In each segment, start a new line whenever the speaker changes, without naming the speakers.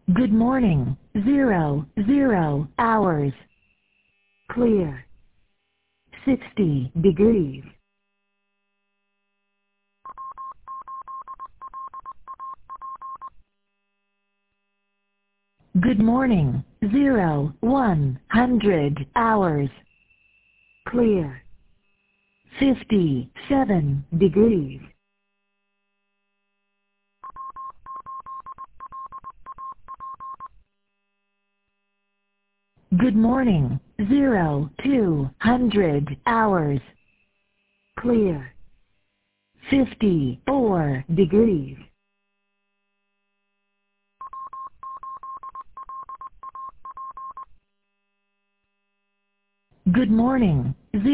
Good morning. 00 hours. Clear. 60 degrees. Good morning. 100 hours. Clear. 57 degrees. Good morning. 200 hours. Clear. 54 degrees. Good morning.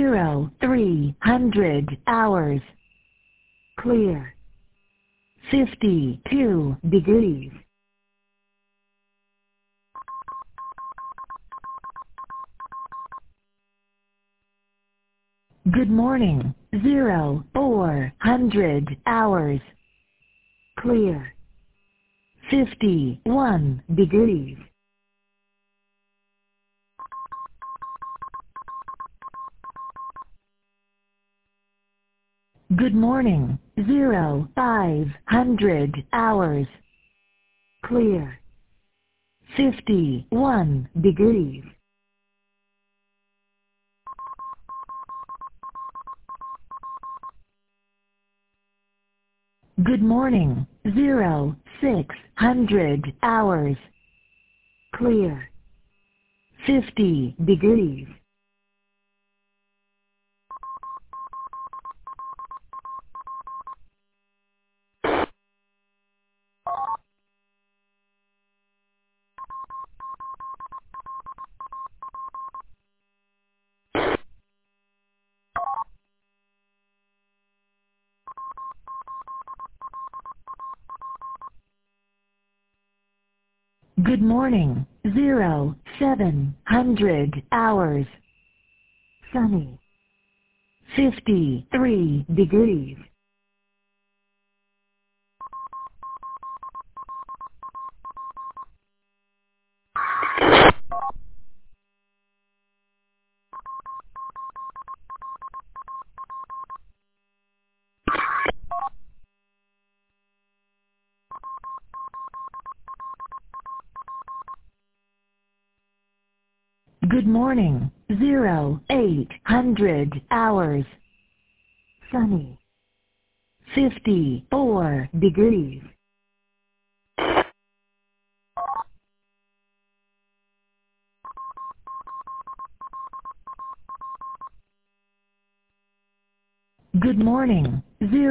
300 hours. Clear. 52 degrees. Good morning. 400 hours. Clear. 51 degrees. Good morning. 500 hours. Clear. 51 degrees. Good morning. 600 hours. Clear. 50 degrees. Good morning. 700 hours. Sunny. 53 degrees. Good morning. 800 hours. Sunny. 54 degrees. Good morning.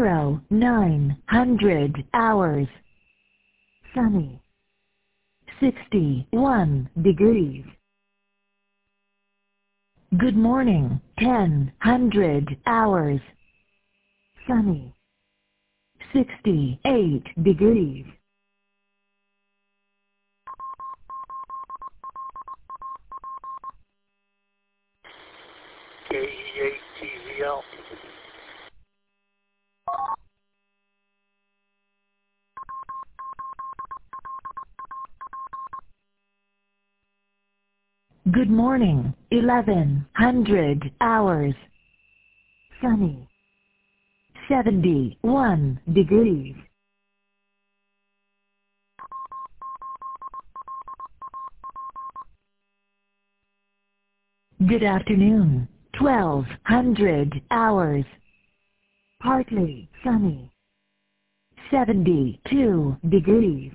900 hours. Sunny. 61 degrees. Good morning. 1000 hours. Sunny. 68 degrees.
KE8TVL.
Good morning. 1100 hours. Sunny. 71 degrees. Good afternoon. 1200 hours. Partly sunny. 72 degrees.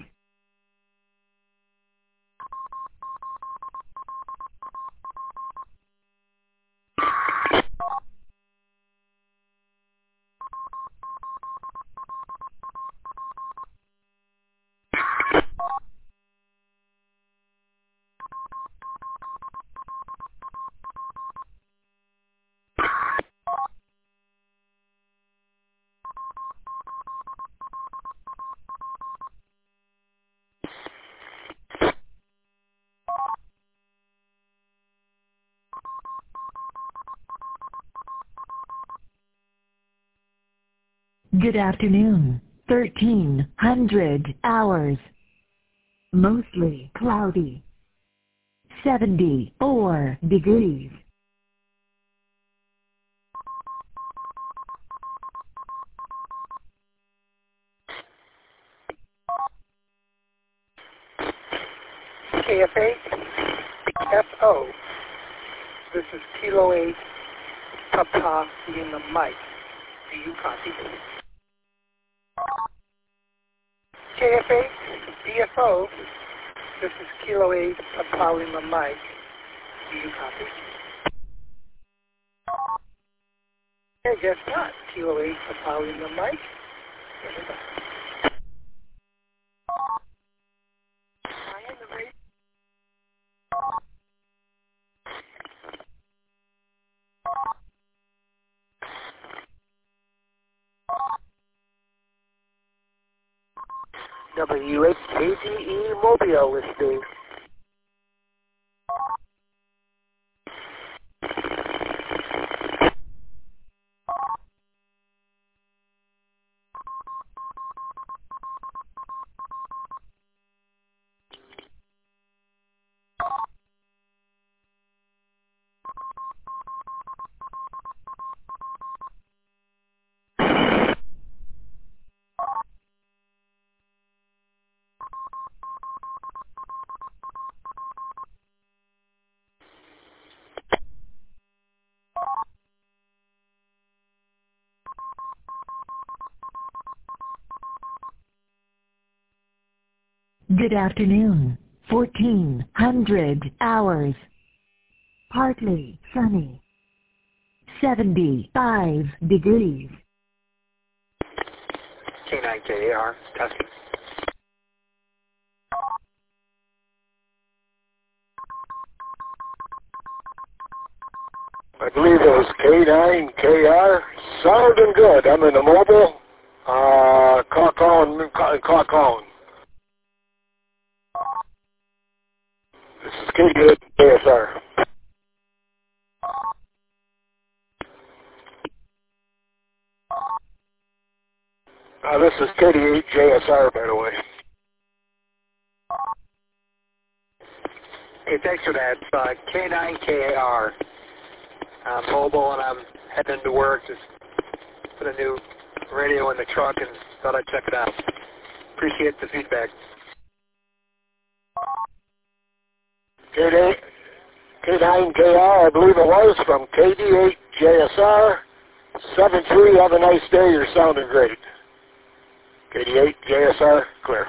Good afternoon. 1300 hours. mostly cloudy. 74 degrees.
KFA, FO. This is Kilo 8, Papa Lima Mike. Do you copy? KFA, DFO. This is Kilo 8, Papa Lima Mike. Do you copy? I guess not. Kilo 8, Papa Lima Mike. WHKDE Mobile listing.
Good afternoon. 1400 hours. Partly sunny. 75 degrees.
K9KAR, testing.
I believe it was K9KR. Sounding good. I'm in the mobile. Clock on. This is K8 JSR. This is K8 JSR, by the way.
Hey, thanks for that. K9KAR. I'm mobile and I'm heading to work. Just put a new radio in the truck and thought I'd check it out. Appreciate the feedback.
K9KR, I believe it was, from KD8 JSR. 7-3, have a nice day. You're sounding great. KD8 JSR, clear.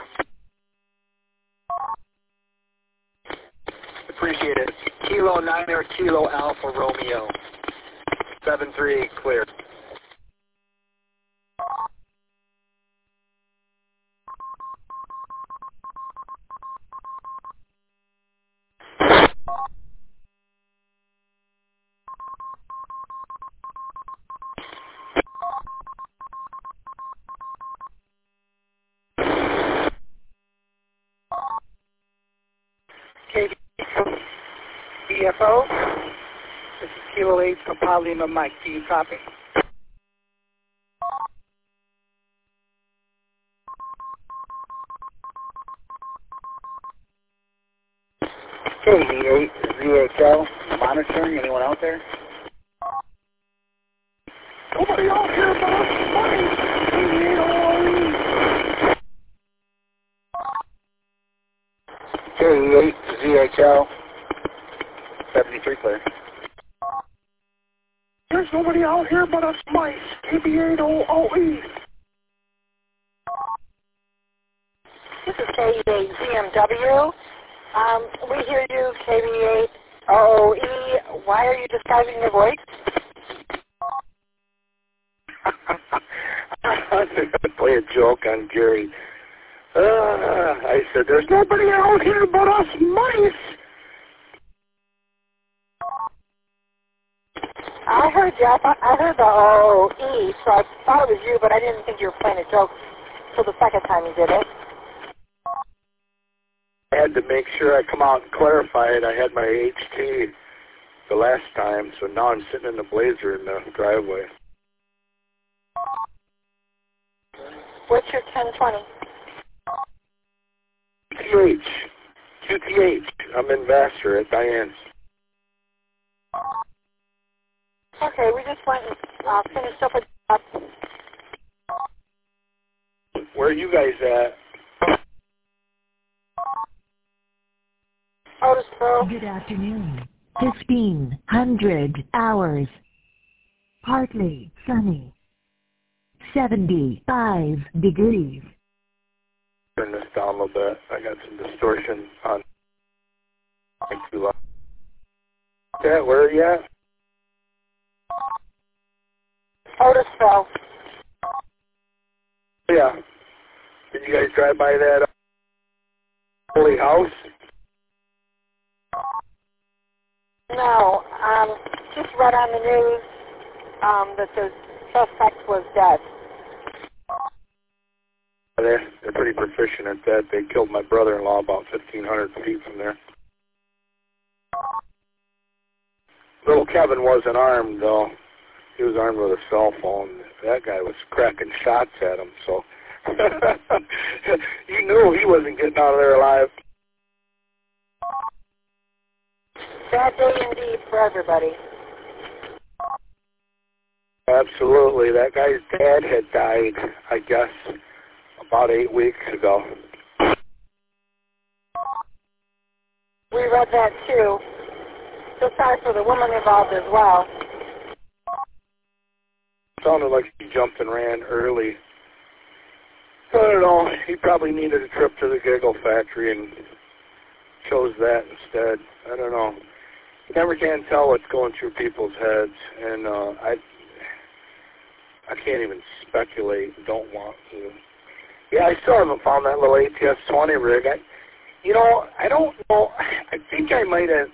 Appreciate it. Kilo 9 or Kilo Alpha Romeo. 7-3, clear. DFO, this is Kilo 8, Papa Lima Mike. Do you copy?
KD8 ZHL, monitoring. Anyone out there?
Nobody out here but us, buddy.
KD8 ZHL, 73 clear.
There's nobody out here but us mice. KB8OOE.
This is KD8 ZMW. We hear you, KB8OOE. Why are you disguising your voice?
I'm going to play a joke on Gary. I said, there's nobody out here but us mice.
I heard you. I heard the OOE, so I thought it was you, but I didn't think you were playing a joke till the second time you did it.
I had to make sure I come out and clarify it. I had my HT the last time, so now I'm sitting in the Blazer in the driveway.
What's your 1020?
QTH. I'm in Vassar at Diane's.
Okay, we just went and finished up a job.
Where are you guys at?
Otisville.
Good afternoon. 1500 hours. Partly sunny. 75 degrees.
Turn this down a little bit. I got some distortion on. Too loud. Okay, where are you at?
Otisville.
Yeah. Did you guys drive by that holy house?
No, just read on the news that the suspect was dead.
They're pretty proficient at that. They killed my brother-in-law about 1,500 feet from there. Little Kevin wasn't armed, though. He was armed with a cell phone. That guy was cracking shots at him, so you knew he wasn't getting out of there alive.
Sad day indeed for everybody.
Absolutely. That guy's dad had died, I guess, about 8 weeks ago.
We read that too. So sorry for the woman involved as well.
Sounded like he jumped and ran early. I don't know. He probably needed a trip to the Giggle Factory and chose that instead. I don't know. You never can tell what's going through people's heads, and I can't even speculate. Don't want to. Yeah, I still haven't found that little ATS-20 rig. I don't know. I think I might have.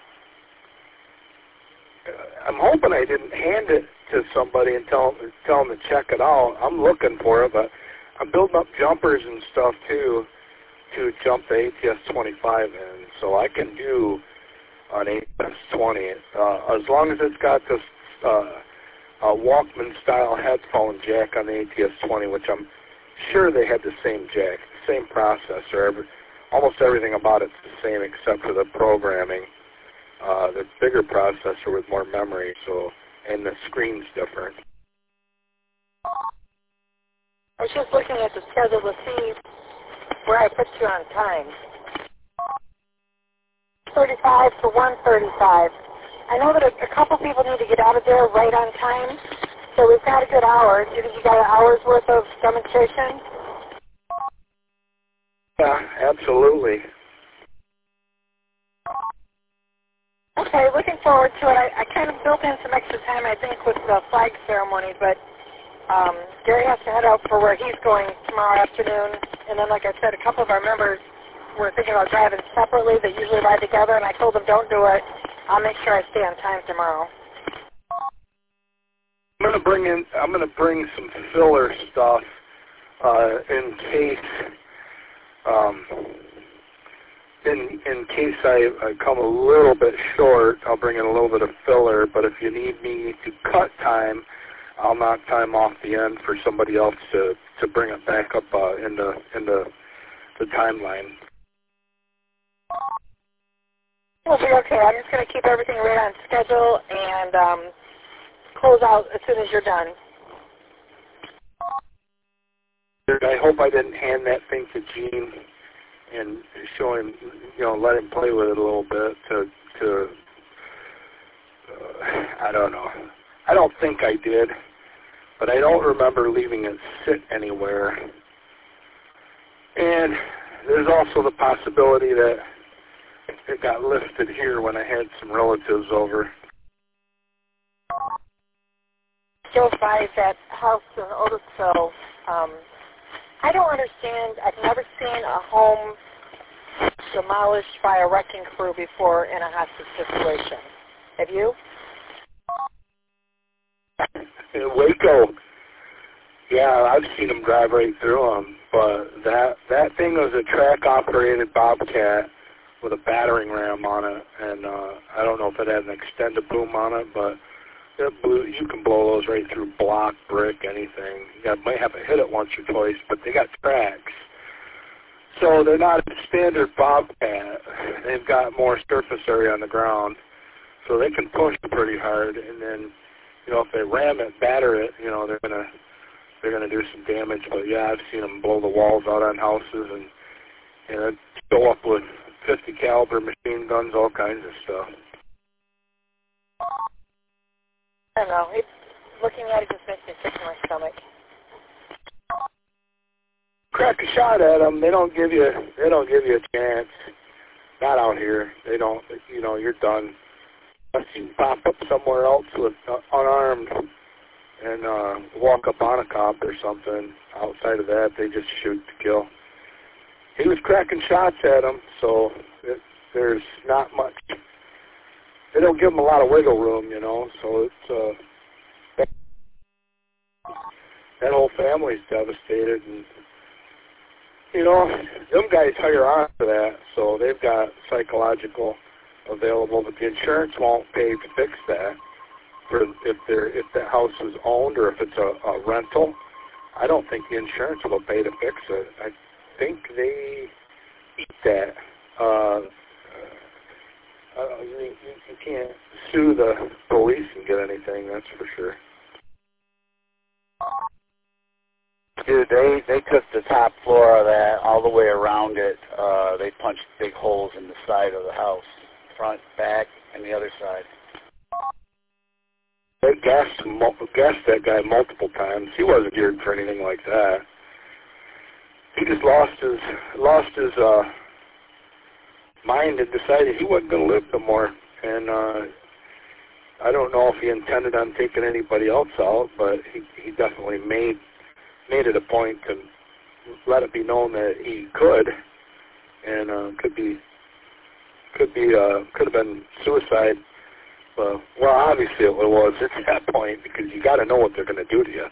I'm hoping I didn't hand it to somebody and tell them to check it out. I'm looking for it, but I'm building up jumpers and stuff too to jump the ATS-25 in, so I can do an ATS-20 as long as it's got this a Walkman-style headphone jack on the ATS-20, which I'm sure they had the same jack, same processor. Almost everything about it's the same except for the programming. The bigger processor with more memory, and the screen's different.
I was just looking at the schedule to see where I put you on time. 35 to 1:35. I know that a couple people need to get out of there right on time, so we've got a good hour. Do you think you got an hour's worth of demonstration?
Yeah, absolutely.
Okay, looking forward to it. I kind of built in some extra time, I think, with the flag ceremony, but Gary has to head out for where he's going tomorrow afternoon. And then, like I said, a couple of our members were thinking about driving separately. They usually ride together, and I told them, don't do it. I'll make sure I stay on time tomorrow.
I'm gonna bring some filler stuff in case in case I come a little bit short. I'll bring in a little bit of filler, but if you need me to cut time, I'll knock time off the end for somebody else to bring it back up in the timeline.
We'll be okay. I'm just going to keep everything right on schedule and close out as soon as you're done.
I hope I didn't hand that thing to Gene and show him, let him play with it a little bit to I don't know. I don't think I did, but I don't remember leaving it sit anywhere. And there's also the possibility that it got lifted here when I had some relatives over.
Joe buys that house in Otisville. I don't understand. I've never seen a home demolished by a wrecking crew before in a hostage situation. Have you?
In Waco, yeah, I've seen them drive right through them. But that thing was a track-operated Bobcat with a battering ram on it, and I don't know if it had an extended boom on it, but you can blow those right through block, brick, anything. You might have to hit it once or twice, but they got tracks. So they're not a standard bobcat. They've got more surface area on the ground, so they can push pretty hard. And then, you know, if they ram it, batter it, you know, they're gonna do some damage. But yeah, I've seen them blow the walls out on houses and go up with 50 caliber machine guns, all kinds of stuff.
I don't know. Looking at it just makes me sick to my stomach.
Crack a shot at them. They don't give you a chance. Not out here. They don't. You know, you're done. Unless you pop up somewhere else with unarmed and walk up on a cop or something. Outside of that, they just shoot to kill. He was cracking shots at them, so there's not much. They don't give them a lot of wiggle room, you know. So it's that whole family's devastated, and you know, them guys hire on for that, so they've got psychological available, but the insurance won't pay to fix that. For if the house is owned or if it's a rental, I don't think the insurance will pay to fix it. I think they eat that. You can't sue the police and get anything, that's for sure.
Dude, they took the top floor of that all the way around it. They punched big holes in the side of the house, front, back, and the other side.
They gassed that guy multiple times. He wasn't geared for anything like that. He just lost his mind and decided he wasn't going to live no more. And I don't know if he intended on taking anybody else out, but he definitely made it a point to let it be known that he could, and could have been suicide. Well, obviously it was at that point, because you got to know what they're going to do to you.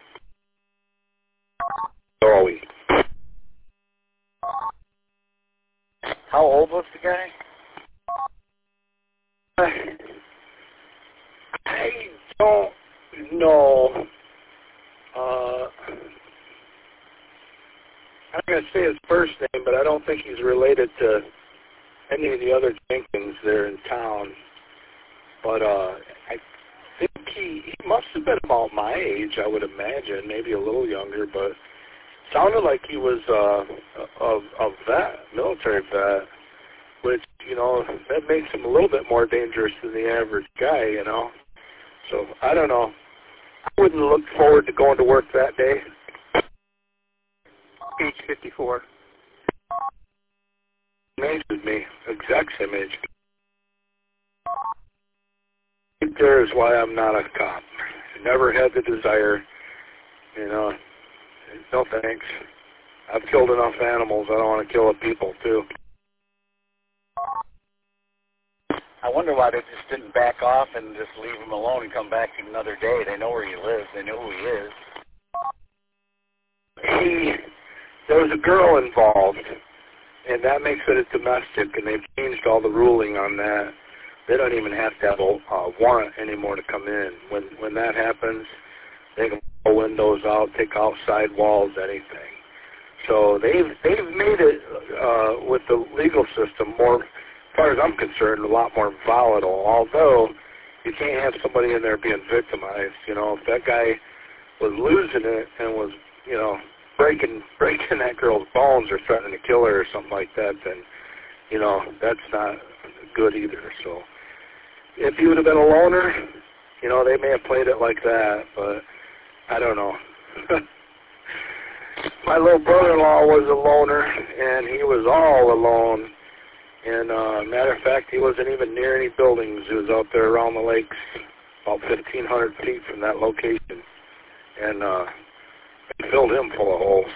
So are we.
How old was the guy?
I don't know. I'm going to say his first name, but I don't think he's related to any of the other Jenkins there in town. But I think he must have been about my age, I would imagine, maybe a little younger, but sounded like he was a vet, military vet, which, you know, that makes him a little bit more dangerous than the average guy, you know. So, I don't know. I wouldn't look forward to going to work that day. Age 54. Same age as me. Exact same age. There is why I'm not a cop. Never had the desire, you know. No thanks. I've killed enough animals. I don't want to kill people, too.
I wonder why they just didn't back off and just leave him alone and come back another day. They know where he lives. They know who he is. There was a girl involved, and that makes it a domestic, and they've changed all the ruling on that. They don't even have to have a warrant anymore to come in. When that happens, they can pull windows out, take out side walls, anything. So they've made it with the legal system more, as far as I'm concerned, a lot more volatile. Although you can't have somebody in there being victimized. You know, if that guy was losing it and was, you know, breaking that girl's bones or threatening to kill her or something like that, then, you know, that's not good either. So if he would have been a loner, you know, they may have played it like that, but I don't know. My little brother-in-law was a loner, and he was all alone. And matter of fact, he wasn't even near any buildings. He was out there around the lakes, about 1,500 feet from that location. And it filled him full of holes.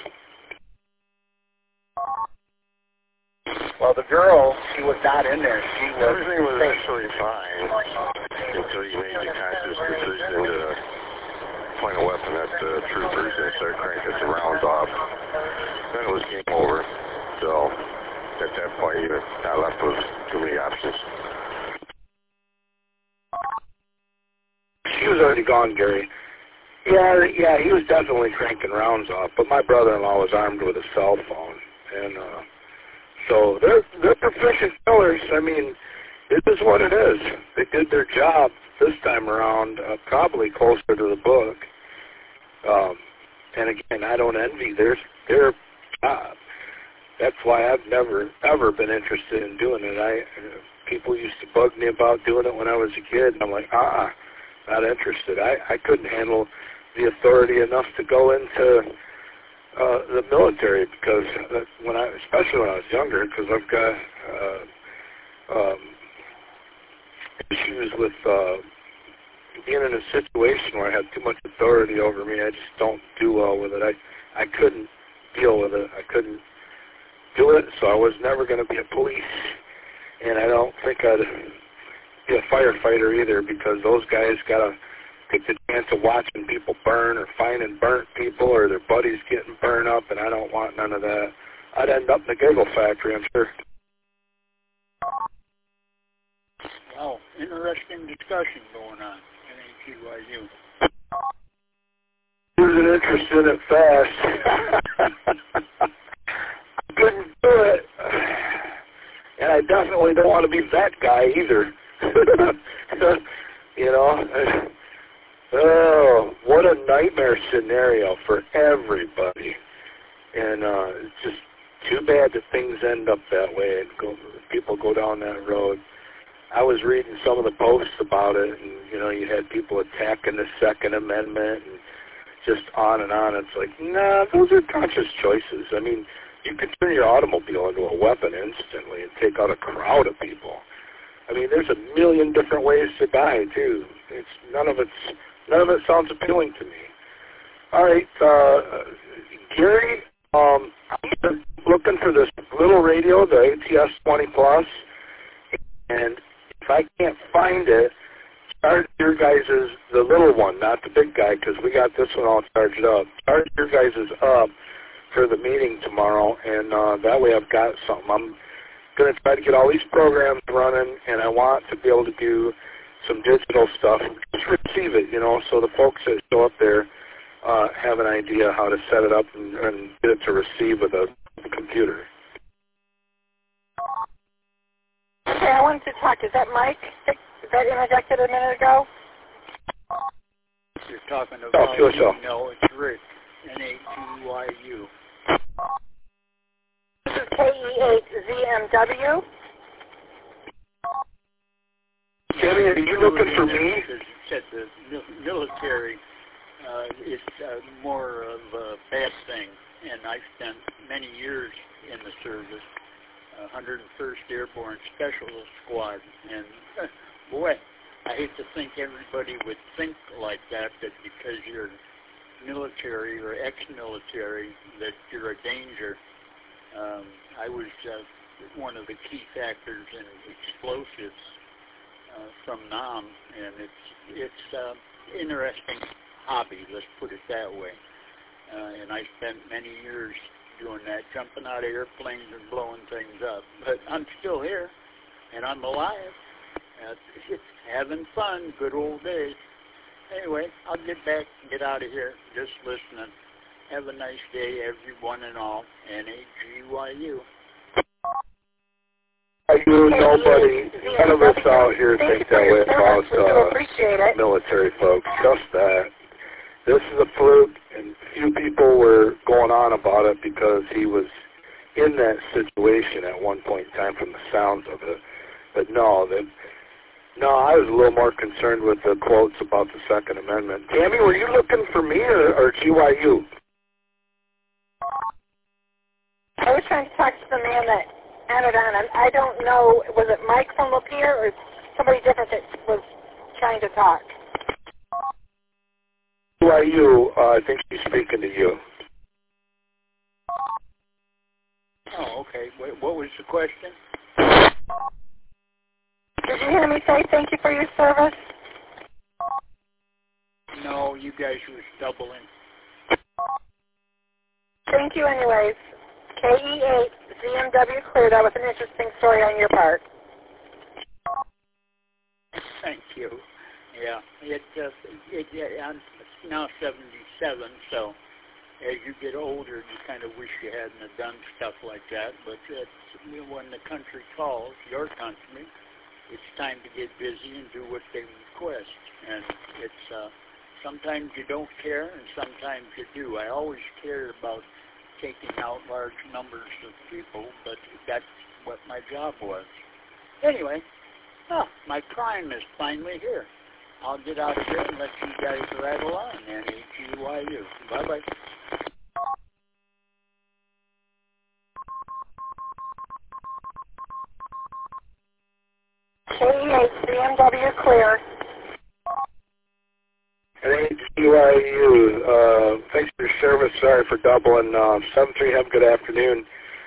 Well, the girl, she was not in there. She was
Everything was actually fine until you made the conscious decision to point a weapon at the troopers and start cranking some rounds off. Then it was game over. So at that point, you're not left with too many options.
She was already gone, Gary. Yeah, he was definitely cranking rounds off, but my brother-in-law was armed with a cell phone, and So they're proficient killers. I mean, it is what it is. They did their job this time around, probably closer to the book. And again, I don't envy their job. That's why I've never, ever been interested in doing it. People used to bug me about doing it when I was a kid, and I'm like, not interested. I couldn't handle the authority enough to go into the military, because especially when I was younger, because I've got issues with being in a situation where I have too much authority over me. I just don't do well with it. I couldn't deal with it. I couldn't do it, so I was never going to be a police, and I don't think I'd be a firefighter either, because those guys got to take the chance of watching people burn or finding burnt people or their buddies getting burned up, and I don't want none of that. I'd end up in the giggle factory, I'm sure.
Wow, interesting discussion going on in AGYU.
Losing interest in it fast. I couldn't do it. And I definitely don't want to be that guy either. You know? Oh, what a nightmare scenario for everybody. And it's just too bad that things end up that way and people go down that road. I was reading some of the posts about it, and, you know, you had people attacking the Second Amendment and just on and on. It's like, nah, those are conscious choices. I mean, you could turn your automobile into a weapon instantly and take out a crowd of people. I mean, there's a million different ways to die, too. None of it sounds appealing to me. All right, Gary, I'm looking for this little radio, the ATS 20 Plus, and if I can't find it, charge your guys' the little one, not the big guy, because we got this one all charged up. Charge your guys' up for the meeting tomorrow, and that way I've got something. I'm going to try to get all these programs running, and I want to be able to do some digital stuff. Just receive it, you know, so the folks that show up there have an idea how to set it up and get it to receive with a computer.
Okay, I wanted to talk. Is that Mike that interjected a minute ago?
You're talking about,
no,
it's Rick, NAGYU.
This is KE8ZMW.
Kenny, are you looking for me?
As you said, the military is more of a bad thing, and I spent many years in the service. 101st Airborne Specialist Squad, and boy, I hate to think everybody would think like that because you're military or ex-military, that you're a danger. I was one of the key factors in explosives from Nam, and it's interesting hobby, let's put it that way. And I spent many years doing that, jumping out of airplanes and blowing things up. But I'm still here, and I'm alive. It's having fun, good old days. Anyway, I'll get out of here, just listening. Have a nice day, everyone and all. NAGYU.
Nobody, none of us out here think that way about military folks. Just that. This is a fluke, and few people were going on about it because he was in that situation at one point in time from the sounds of it. But no, I was a little more concerned with the quotes about the Second Amendment. Tammy, were you looking for me or GYU?
I was trying to talk to the man that added on, and I don't know, was it Mike from Lapeer or somebody different that was trying to talk?
GYU, I think she's speaking to you.
Oh, okay. What was the question?
Did you hear me say thank you for your service?
No, you guys was doubling.
Thank you anyways. KE8ZMW clear. That was an interesting story on your part.
Thank you. Yeah, I'm now 77, so as you get older, you kind of wish you hadn't have done stuff like that. But it's, when the country calls, your country, it's time to get busy and do what they request. And it's sometimes you don't care, and sometimes you do. I always cared about taking out large numbers of people, but that's what my job was. Anyway, my prime is finally here. I'll get out of here and let you guys rattle on, NHEYU. Bye-bye.
KE8 BMW clear.
NHEYU, thanks for your service. Sorry for doubling. 7-3, have a good afternoon.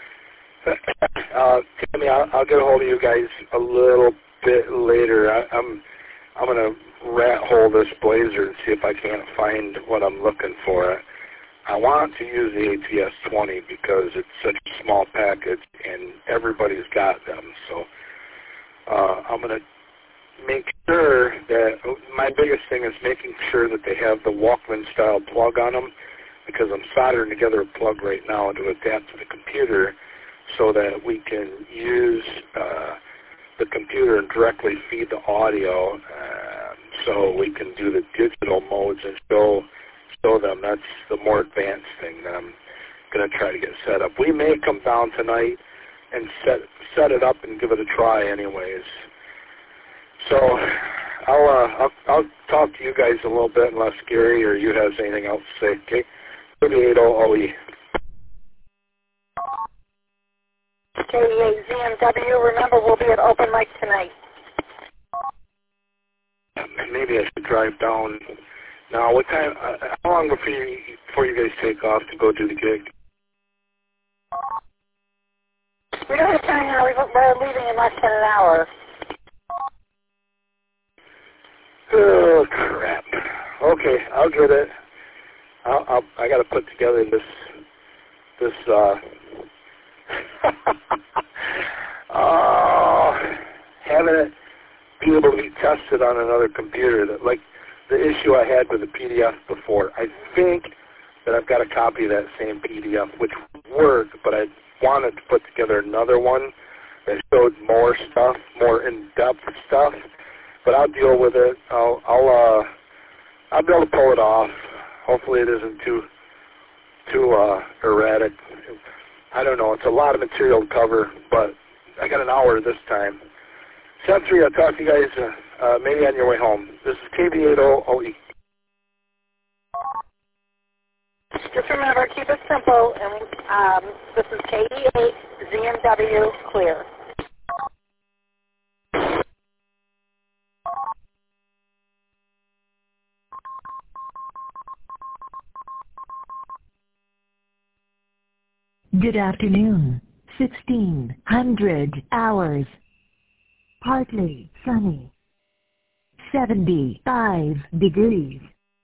Tammy, I'll get a hold of you guys a little bit later. I'm going to rat hole this Blazer and see if I can't find what I'm looking for. I want to use the ATS-20 because it's such a small package and everybody's got them. So I'm going to make sure that, my biggest thing is making sure that they have the Walkman-style plug on them, because I'm soldering together a plug right now to adapt to the computer so that we can use the computer and directly feed the audio so we can do the digital modes and show them. That's the more advanced thing that I'm going to try to get set up. We may come down tonight and set it up and give it a try anyways. So I'll talk to you guys a little bit unless Gary or you have anything else to say. Okay, 38OE.
KE8 ZMW, remember we'll be at open mic tonight.
Maybe I should drive down. Now, what time? How long before you guys take off to go do the gig?
We don't have time now. We're leaving in less than an hour.
Oh crap! Okay, I'll get it. I got to put together this. Having it be able to be tested on another computer, that like the issue I had with the PDF before. I think that I've got a copy of that same PDF, which would work, but I wanted to put together another one that showed more stuff, more in-depth stuff. But I'll deal with it. I'll be able to pull it off. Hopefully it isn't too erratic. I don't know. It's a lot of material to cover, but I got an hour this time. 7-3, I'll talk to you guys maybe on your way home. This is KB8OE.
Just remember, keep it simple, and this is KE8 ZMW clear.
Good afternoon. 1600 hours. Partly sunny. 75 degrees.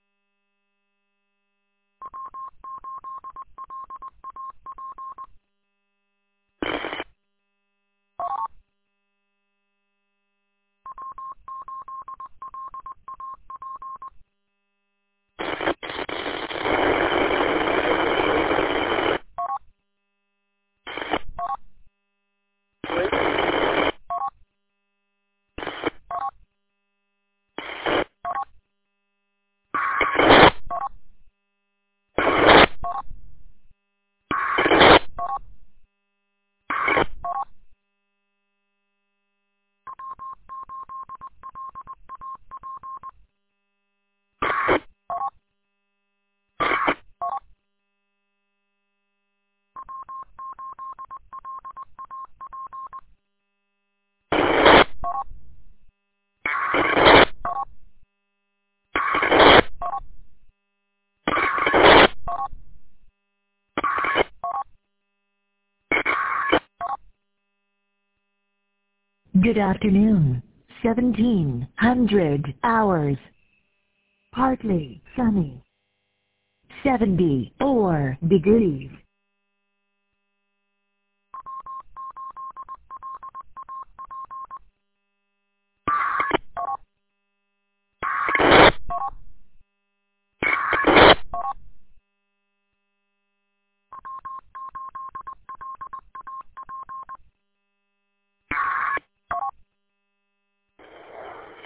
Good afternoon. 1700 hours. Partly sunny. 74 degrees.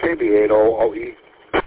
KB80OE.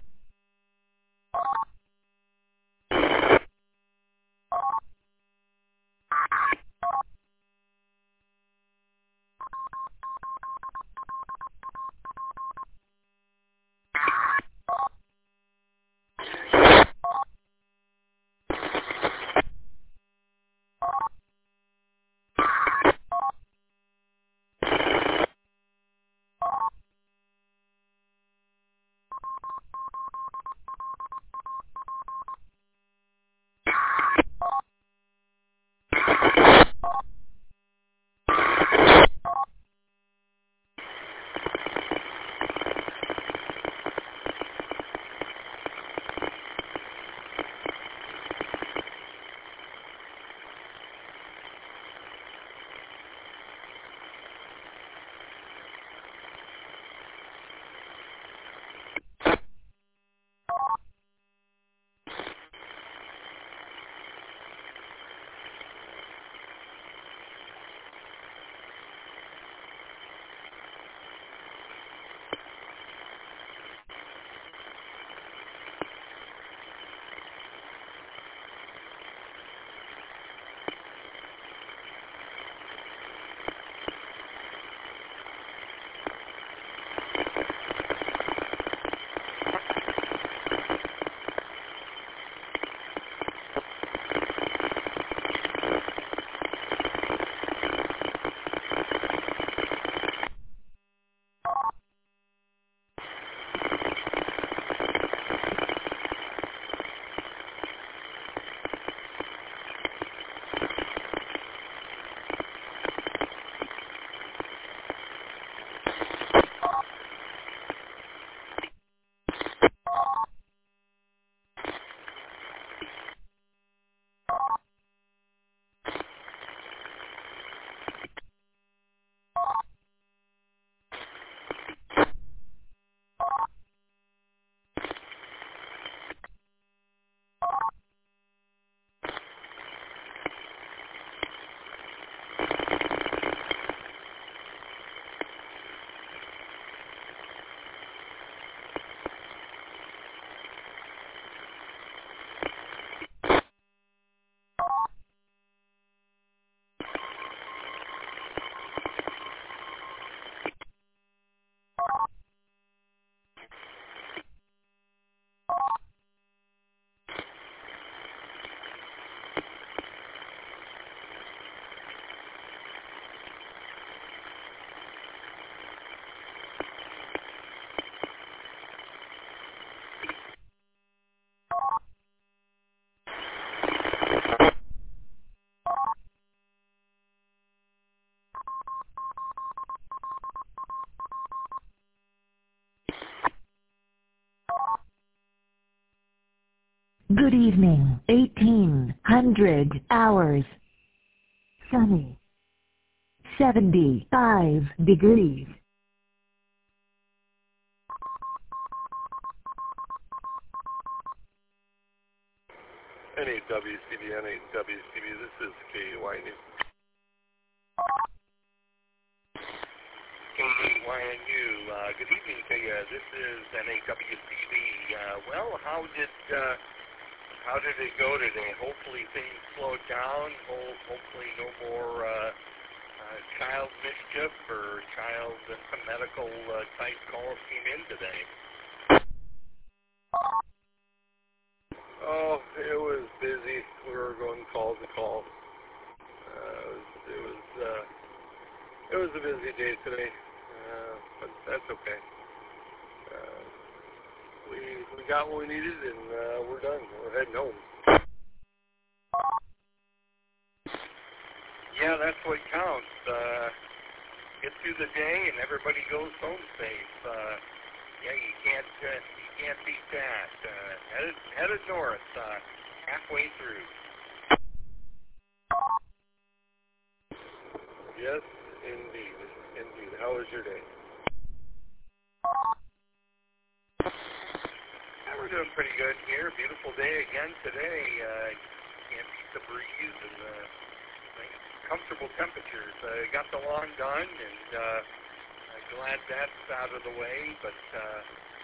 Good evening, 1800 hours. Sunny. 75 degrees.
NAWCB, this is KUI News. KUINU, good evening to you. This is NAWCB. Well, how did it go today? Hopefully things slowed down. Hopefully no more child mischief or child medical type calls came in today. Oh, it was busy. We were going call to call. It was a busy day today, but that's okay. We got what we needed, and we're done. We're heading home. Yeah, that's what counts. Get through the day, and everybody goes home safe. Yeah, you can't beat that. Headed north, halfway through. Yes, indeed. How was your day? Yeah, we're doing pretty good here. Beautiful day again today. Can't beat the breeze and comfortable temperatures. Got the lawn done, and glad that's out of the way. But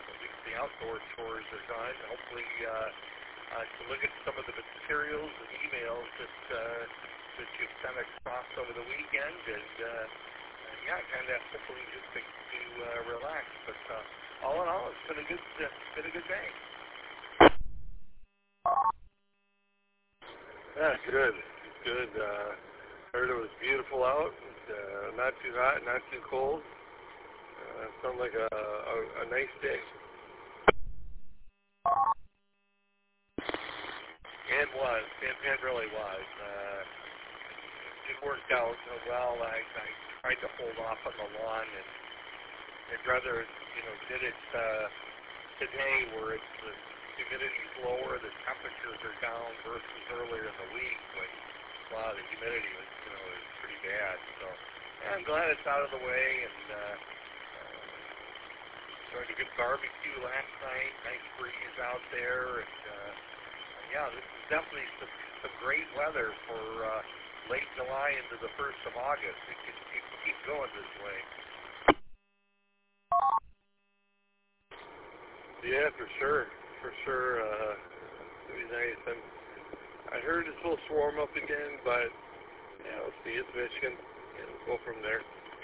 the outdoor chores are done. Hopefully, to look at some of the materials and emails that you've sent across over the weekend, and yeah, kind of hopefully just to relax. But all in all, it's been a good day.
Yeah, good. Heard it was beautiful out. Not too hot, not too cold. Sounded like a nice day.
It really was. It worked out well. I tried to hold off on the lawn, and I'd rather, did it today where it's the humidity's lower, the temperatures are down versus earlier in the week when the humidity was, was pretty bad. So yeah, I'm glad it's out of the way, and enjoyed a good barbecue last night. Nice breeze out there, and yeah, this is definitely some great weather for late July into the 1st of August. It can keep going this way.
Yeah, for sure. It'd be nice. I heard it's supposed to warm up again, but yeah, we'll see. It's Michigan. Yeah, we'll go from there.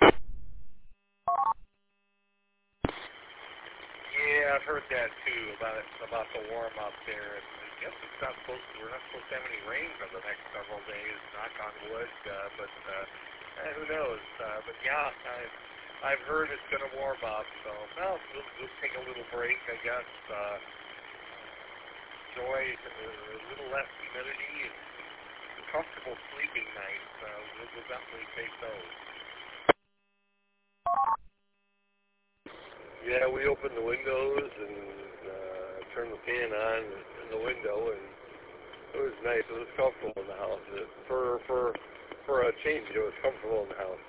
Yeah, I've heard that too about the warm up there. And I guess we're not supposed to have any rain for the next several days. Knock on wood, but who knows? But yeah, I've heard it's going to warm up. So we'll take a little break, I guess. Enjoy a little less humidity and comfortable sleeping nights. We'll definitely take those.
Yeah, we opened the windows and turned the fan on in the window, and it was nice. It was comfortable in the house. For a change, it was comfortable in the house.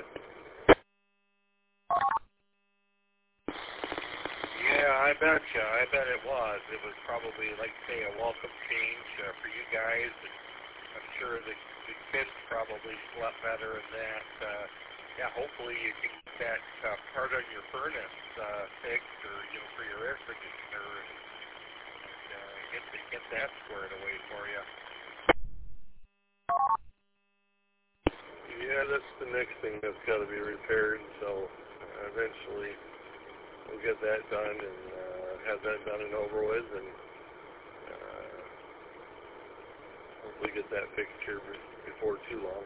Yeah, I bet it was. It was probably, like say, a welcome change for you guys. And I'm sure the kids probably slept better in that. Yeah, hopefully you can get that part of your furnace fixed, or for your air conditioner, and get that squared away for you.
Yeah, that's the next thing that's got to be repaired. So eventually we'll get that done and have that done and over with, and hopefully get that fixed here before too long.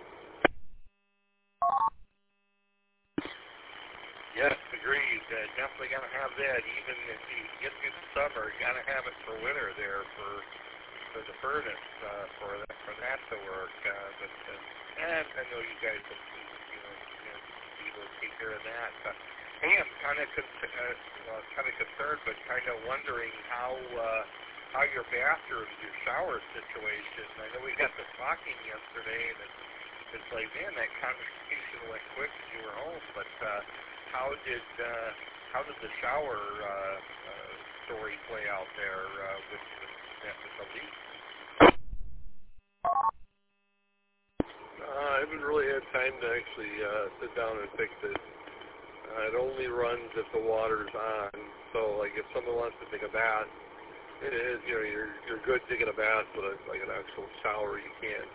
Yes, agreed. Definitely got to have that. Even if you get through the summer, you got to have it for winter there for the furnace for that to work. And I know you guys will be able to take care of that. Hey, I'm kind of concerned, but kind of wondering how your bathroom, your shower situation. I know we got the talking yesterday, and it's like, man, that conversation went quick when you were home. But how did the shower story play out there with the leak?
I haven't really had time to actually sit down and fix it. It only runs if the water's on. So, like, if someone wants to take a bath, it is, you're good taking a bath, but like an actual shower, you can't.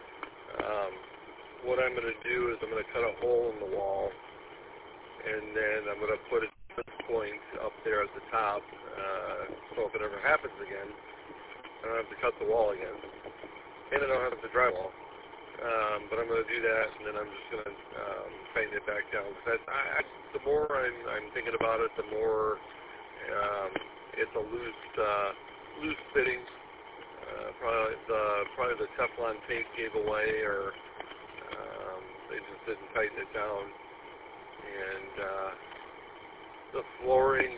What I'm going to do is I'm going to cut a hole in the wall, and then I'm going to put a point up there at the top, so if it ever happens again, I don't have to cut the wall again, and I don't have to drywall. But I'm going to do that, and then I'm just going to tighten it back down. The more I'm thinking about it, the more it's a loose fitting. Probably the Teflon tape gave away, or they just didn't tighten it down. And the flooring,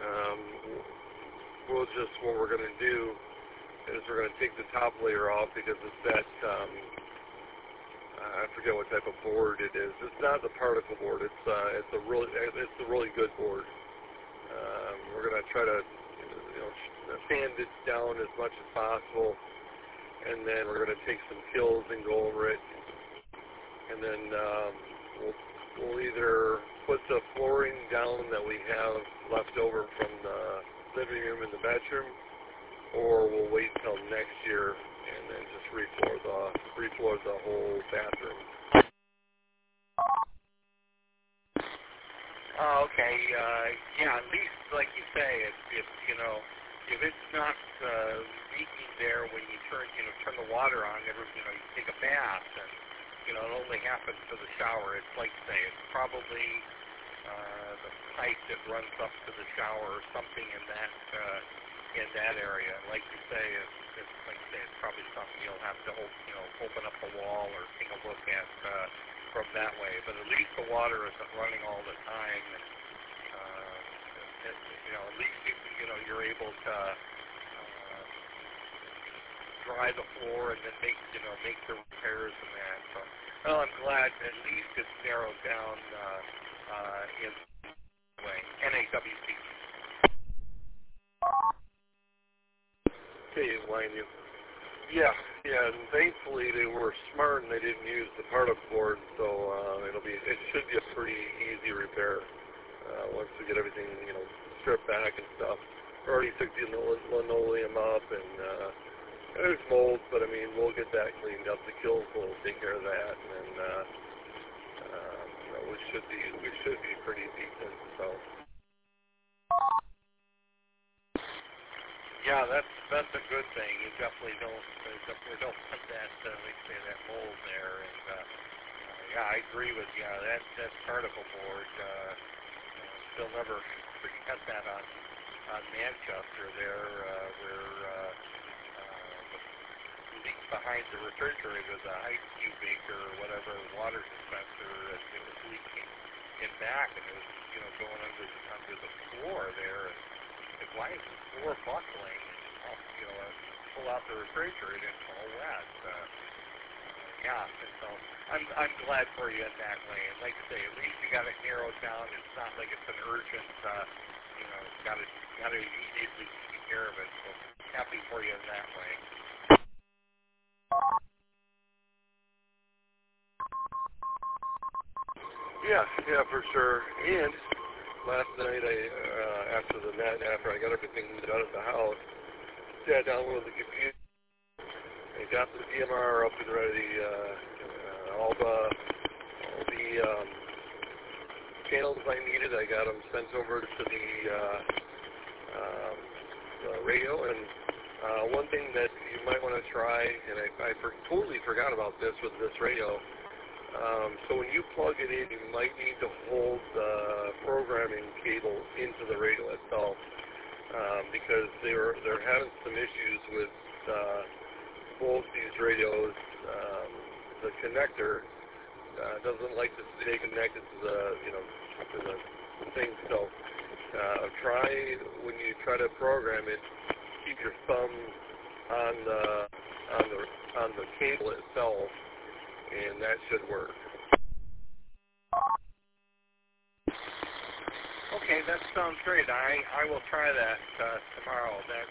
what we're going to do is we're going to take the top layer off because it's that. I forget what type of board it is. It's not the particle board. It's a really good board. We're going to try to sand it down as much as possible, and then we're going to take some kills and go over it, and then we'll either put the flooring down that we have left over from living room and the bedroom, or we'll wait until next year and then just refloor the whole bathroom.
Okay, yeah, at least, like you say, if it's not leaking there when you turn the water on, you take a bath, and, it only happens to the shower. It's like, say, it's probably the pipe that runs up to the shower or something in that area. And like you say, it's probably something you'll have to open up the wall or take a look at from that way. But at least the water isn't running all the time, and at least you're able to dry the floor and then make the repairs and that. So, well, I'm glad at least it's narrowed down in the way. NAWC.
Okay, Wayne, yeah, and thankfully they were smart and they didn't use the particle board, so it should be a pretty easy repair once we get everything stripped back and stuff. We already took the linoleum up, and there's mold, but we'll get that cleaned up. The kills will take care of that, and then we should be pretty decent. So.
Yeah, that's a good thing. You definitely don't put that that mold there, and yeah, I agree with you. That particle board, they'll never forget that on Manchester there, where the leak behind the refrigerator, the ice cube maker or whatever, water dispenser, it was leaking in back, and it was going under the floor there. And why is the floor buckling? Pull out the refrigerator and it's all wet. Yeah, so I'm glad for you in that way. And like I say, at least you got it narrowed down. It's not like it's an urgent, got to immediately take care of it. So happy for you in that way.
Yeah, for sure. And last night, after I got everything done at the house, sat down with the computer and got the DMR up and ready. All the channels I needed, I got them sent over to the radio. And one thing that you might want to try, and I totally forgot about this with this radio. So when you plug it in, you might need to hold the programming cable into the radio itself, because they're having some issues with both these radios. The connector doesn't like to stay connected to the thing. So when you try to program it, keep your thumb on the cable itself, and that should work.
Okay, that sounds great. I will try that tomorrow. That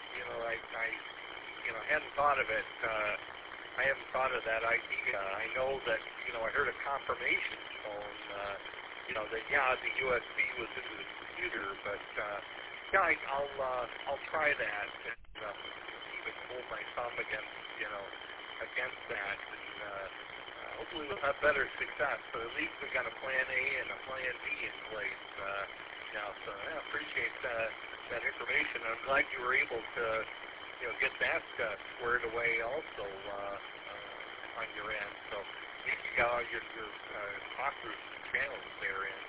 I hadn't thought of it. I haven't thought of that idea. I know that I heard a confirmation phone. That the USB was into the computer, but I'll try that and even hold my thumb against that, and hopefully we'll have better success. But at least we got a plan A and a plan B in place now. So I appreciate that information. I'm glad you were able to get that squared away also on your end. So at least you got all your talk groups and channels there in.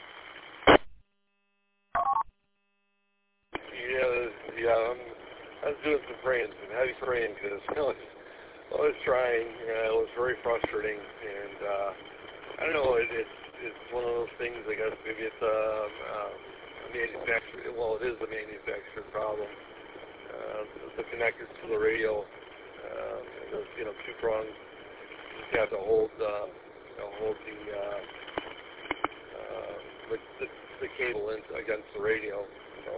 Yeah. I was doing some praying, some heavy praying, because I was trying. It was very frustrating, and I don't know. It's one of those things. I guess maybe it's a manufacturer. Well, it is a manufacturer problem. The connectors to the radio, those two prongs. You just have to hold the cable against the radio. So.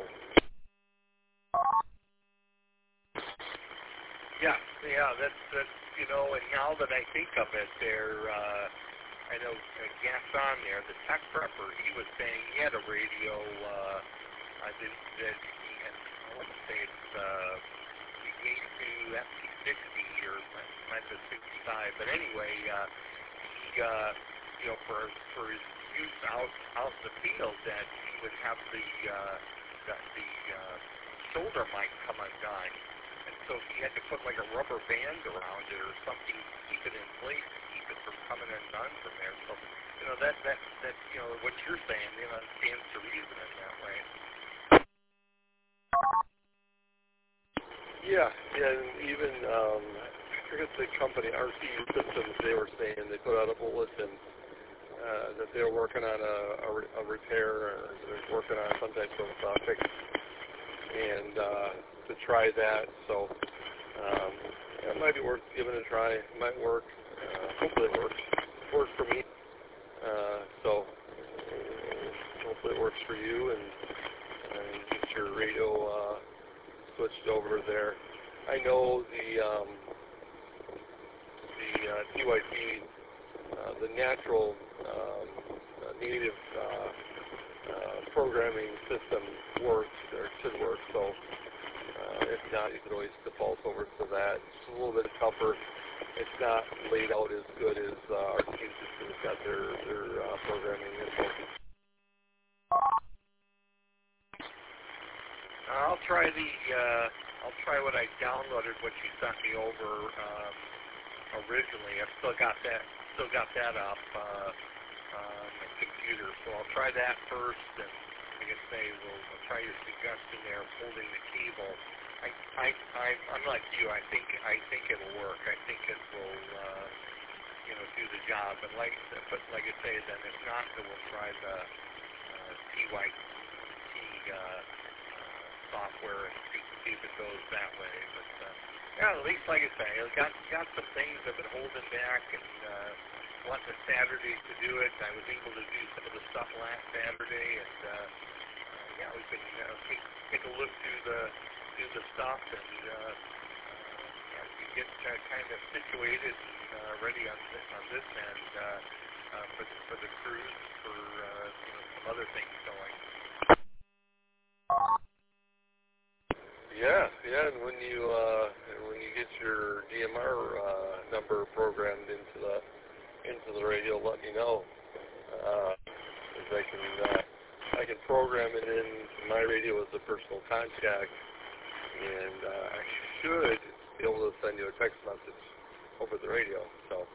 Yeah, that's and now that I think of it, I know Gaston there, the tech prepper, he was saying he had a radio that he had
want to say it's Gate to FT60 or might have been 65. But anyway, he, for his use out in the field, that he would have the shoulder mic come undone. And so he had to put like a rubber band around it or something to keep it in place, to keep it from coming undone from there. So, that what you're saying, stands to reason in that way.
Yeah, and even, I forget the company, RC Systems, they were saying they put out a bulletin that they were working on a repair, or they're working on some type of fix, and to try that. So it might be worth giving it a try. It might work. Hopefully it works. It worked for me. So hopefully it works for you, and get your radio switched over there. I know the TYT, the natural native programming system works, or should work. So if not, you could always default over to that. It's a little bit tougher. It's not laid out as good as our team system's got their programming info.
I'll try what I downloaded, what you sent me over originally. I've still got that up on my computer, so I'll try that first. And like I say, we'll try your suggestion there of holding the cable. I'm like you. I think it'll work. I think it will, do the job. But like I say, then if not, then we'll try the TYT software and see if it goes that way. But at least like I say, I got some things I've been holding back and wanting a Saturday to do it. I was able to do some of the stuff last Saturday, and we could take a look through the stuff and get kind of situated and ready on this end for the cruise, for some other things going.
Yeah, and when you get your DMR number programmed into the radio, let me know. I can program it in my radio as a personal contact, and I should be able to send you a text message over the radio. So.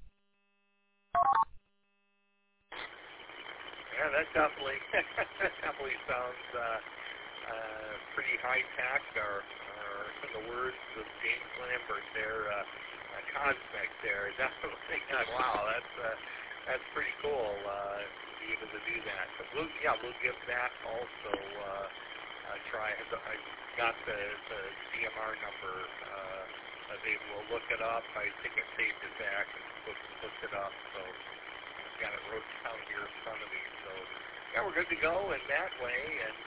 Yeah, that definitely sounds pretty high tech, or in the words of James Lambert there, cosmic there. Definitely, wow, that's pretty cool to be able to do that. But we'll give that also a try. I got the DMR number. I was able to look it up. I think I saved it back and looked it up. So I've got it wrote down here in front of me. So yeah, we're good to go in that way. And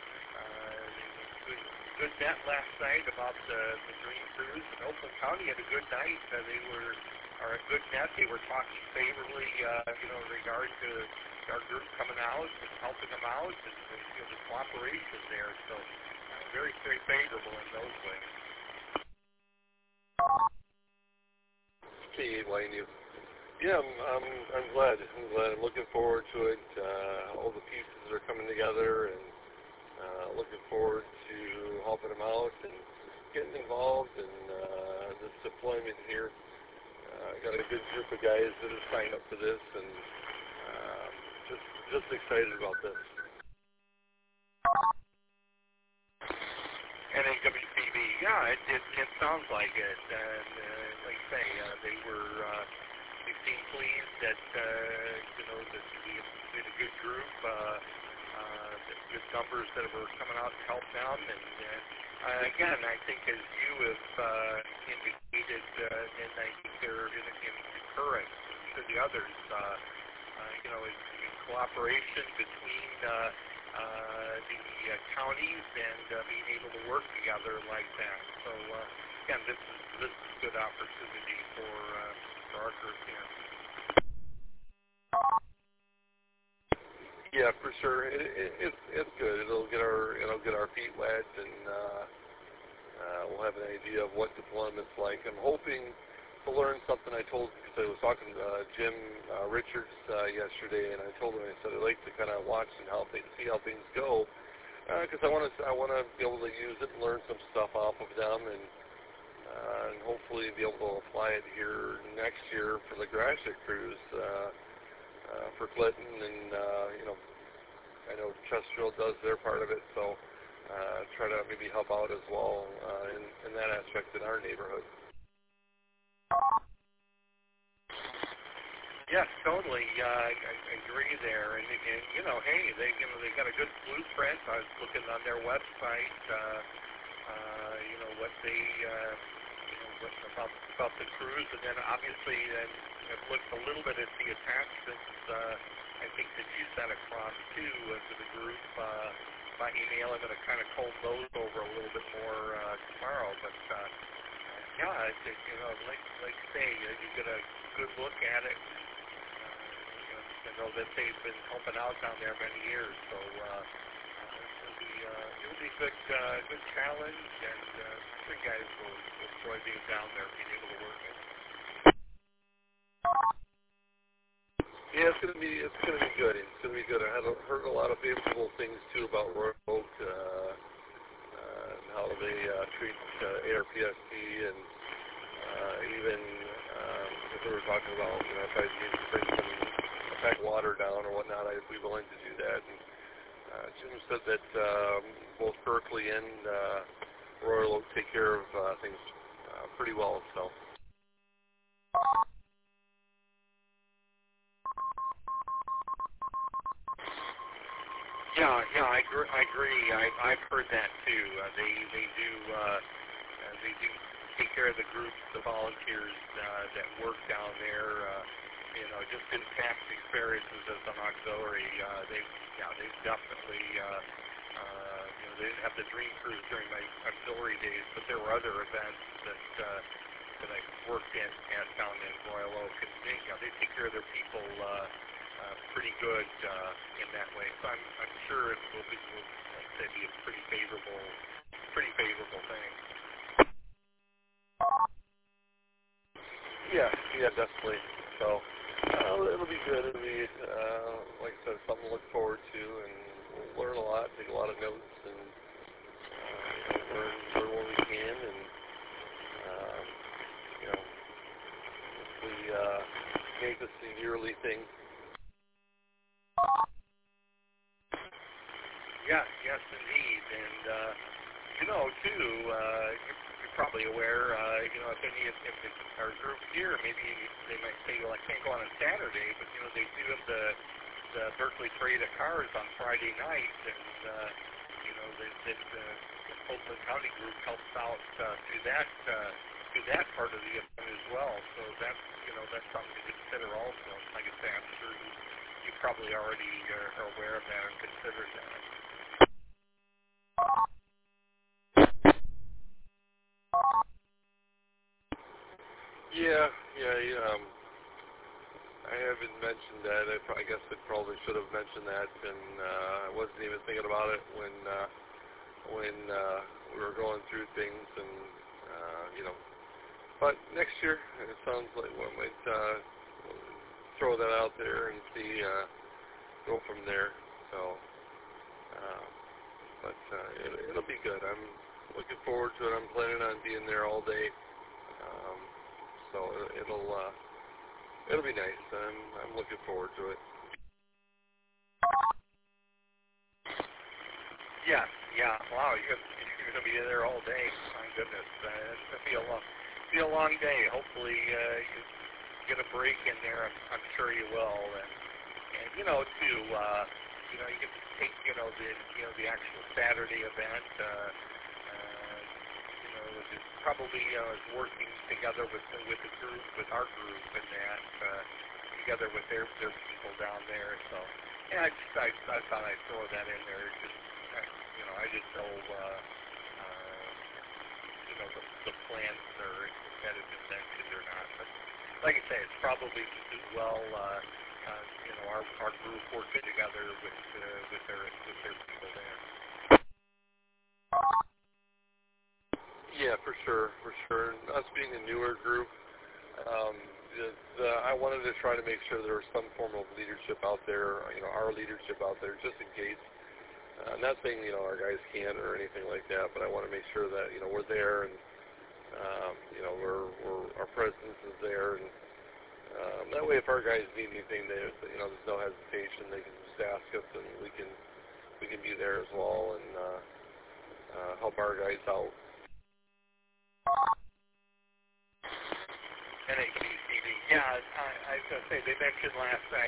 good net last night about the Dream Cruise. And Oakland County had a good night. They were a good net. They were talking favorably, in regard to our group coming out and helping them out, and the cooperation there. So very, very favorable in those ways.
Hey, Wayne, yeah, I'm glad. I'm looking forward to it. All the pieces are coming together, and looking forward to helping them out and getting involved in this deployment here. Got a good group of guys that have signed up for this, and just excited about this.
NAWCB, yeah, it sounds like it. And like I say, they seemed pleased that that we had a good group, good numbers that were coming out to help them. And again, I think as you have indicated, and I think they're in concurrence to the others, in cooperation between the counties and being able to work together like that. So again, this is a good opportunity for our group here. Yeah,
for sure. It's good. It'll get our feet wet, and have an idea of what deployment's like. I'm hoping to learn something. I was talking to Jim Richards yesterday, and I told him, I said, I'd like to kind of watch and see how things go, because I want to be able to use it and learn some stuff off of them, and hopefully be able to apply it here next year for the Gratiot cruise for Clinton, and I know Chesterfield does their part of it, so try to maybe help out as well in that aspect in our neighborhood.
Yes, totally. I agree there. And hey, they got a good blueprint. I was looking on their website. What they about the cruise, and then obviously I've looked a little bit at the attachments. I think that you sent across too to the group by email. I'm going to kind of comb those over a little bit more tomorrow. But yeah, like you say, you get a good look at it. I know that they've been helping out down there many years, so it'll be good challenge, and I'm sure you guys will enjoy being down there, being able to work it.
Yeah, it's gonna be good. It's gonna be good. I heard a lot of favorable things too about Royal Oak and how they treat ARPST, and even if we were talking about if I need to bring some pack water down or whatnot, I'd be willing to do that. And Jim said that both Berkeley and Royal Oak take care of things pretty well. So.
Yeah, I agree. I've heard that too. They do take care of the groups, the volunteers that work down there. Just in past experiences as an auxiliary, they've definitely. They didn't have the Dream Cruise during my auxiliary days, but there were other events that I worked at down in Royal Oak, and they take care of their people. Pretty good in that way. So I'm sure it will be, like I said, be a pretty favorable thing.
Yeah, definitely. So it'll be good. It'll be, like I said, something to look forward to, and we'll learn a lot, take a lot of notes, and learn what we can, and hopefully make this a yearly thing.
Yes, indeed. And, too, you're probably aware, if our group here, maybe they might say, well, I can't go on a Saturday, but, they do have the Berkeley Parade of Cars on Friday night, and, the Oakland County group helps out through that part of the event as well. So that's something to consider also. Like I say, I'm sure you probably already are aware of that and considered that.
Yeah. I haven't mentioned that. I guess I probably should have mentioned that, and I wasn't even thinking about it when we were going through things, and But next year, it sounds like we might throw that out there and see, go from there. So, it'll be good. I'm looking forward to it. I'm planning on being there all day. So it'll be nice. I'm looking forward to it.
Yeah. Wow, you're going to be there all day. My goodness, it's going to be a long day. Hopefully, you get a break in there. I'm sure you will. And too, you can take the actual Saturday event. It's probably is working together with the group, with our group, and that together with their people down there. So, yeah, I thought I'd throw that in there. Just I didn't know the plans that have been mentioned or not. But like I say, it's probably just as well. Our group working together with their people there.
Yeah, for sure. And us being a newer group, I wanted to try to make sure there was some form of leadership out there, our leadership out there, just in case. Not saying, our guys can't or anything like that, but I want to make sure that, we're there and, our presence is there. And that way, if our guys need anything, there's no hesitation. They can just ask us, and we can be there as well and help our guys out.
NACCD, yeah, I was going to say, they mentioned last night,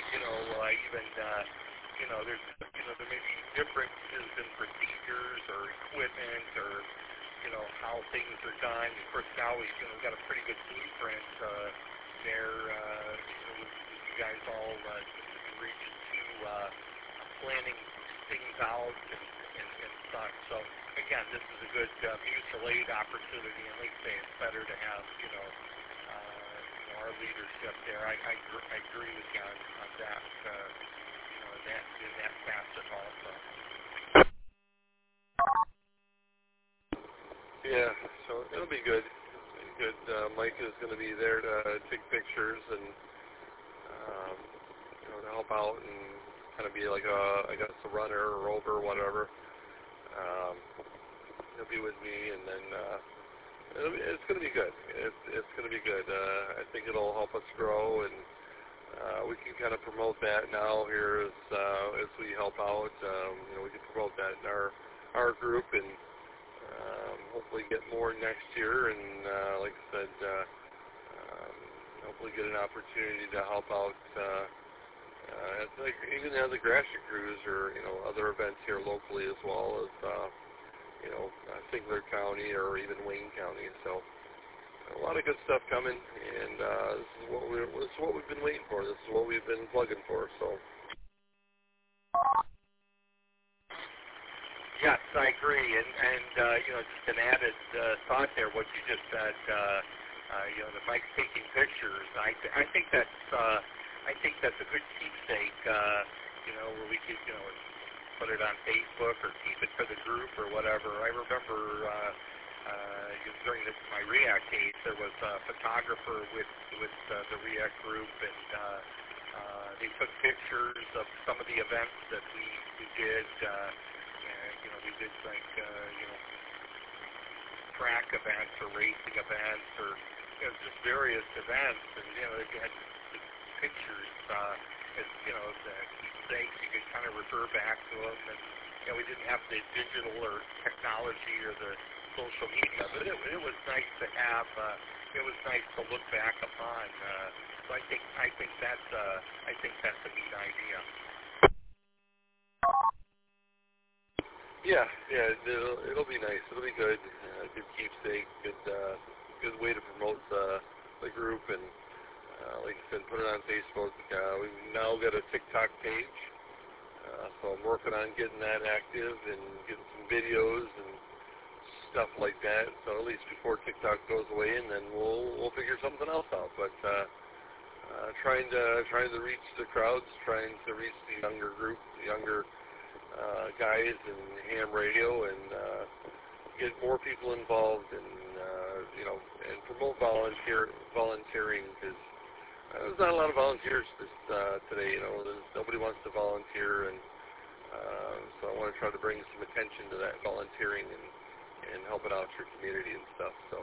there may be differences in procedures or equipment or, how things are done. Of course, now we've got a pretty good blueprint there, with you guys all region 2 planning things out and such. So, again, this is a good mutual aid opportunity, and like I say, it's better to have, our leadership there. I agree with you on that, in that facet also.
Yeah, so it'll be good. Mike is going to be there to take pictures and, to help out and kind of be like a runner or rover or whatever. He'll be with me, and then it's going to be good. It's going to be good. I think it'll help us grow, and we can kind of promote that now here as we help out. We can promote that in our group, and hopefully get more next year. And like I said, hopefully get an opportunity to help out even the Gratiot Cruise or other events here locally, as well as St. Clair County or even Wayne County. So a lot of good stuff coming, and this is what we've been waiting for. This is what we've been plugging for. So.
Yes, I agree, and just an added thought there. What you just said, the Mike's taking pictures. I think that's a good keepsake. Where we could put it on Facebook or keep it for the group or whatever. I remember during my REACT days, there was a photographer with the REACT group, and they took pictures of some of the events that we did. We did track events or racing events or just various events, and they had pictures as the keepsakes. You could kind of refer back to them, and we didn't have the digital or technology or the social media, but it was nice to have. It was nice to look back upon. So I think that's a neat idea.
Yeah, it'll be nice. It'll be good. Good keepsake. Good way to promote the group, and like I said, put it on Facebook. We've now got a TikTok page, so I'm working on getting that active and getting some videos and stuff like that. So at least before TikTok goes away, and then we'll figure something else out. But trying to reach the crowds, trying to reach the younger group, the younger guys in ham radio, and get more people involved, and and promote volunteering, because there's not a lot of volunteers today. Nobody wants to volunteer, and so I want to try to bring some attention to that volunteering and helping out your community and stuff. So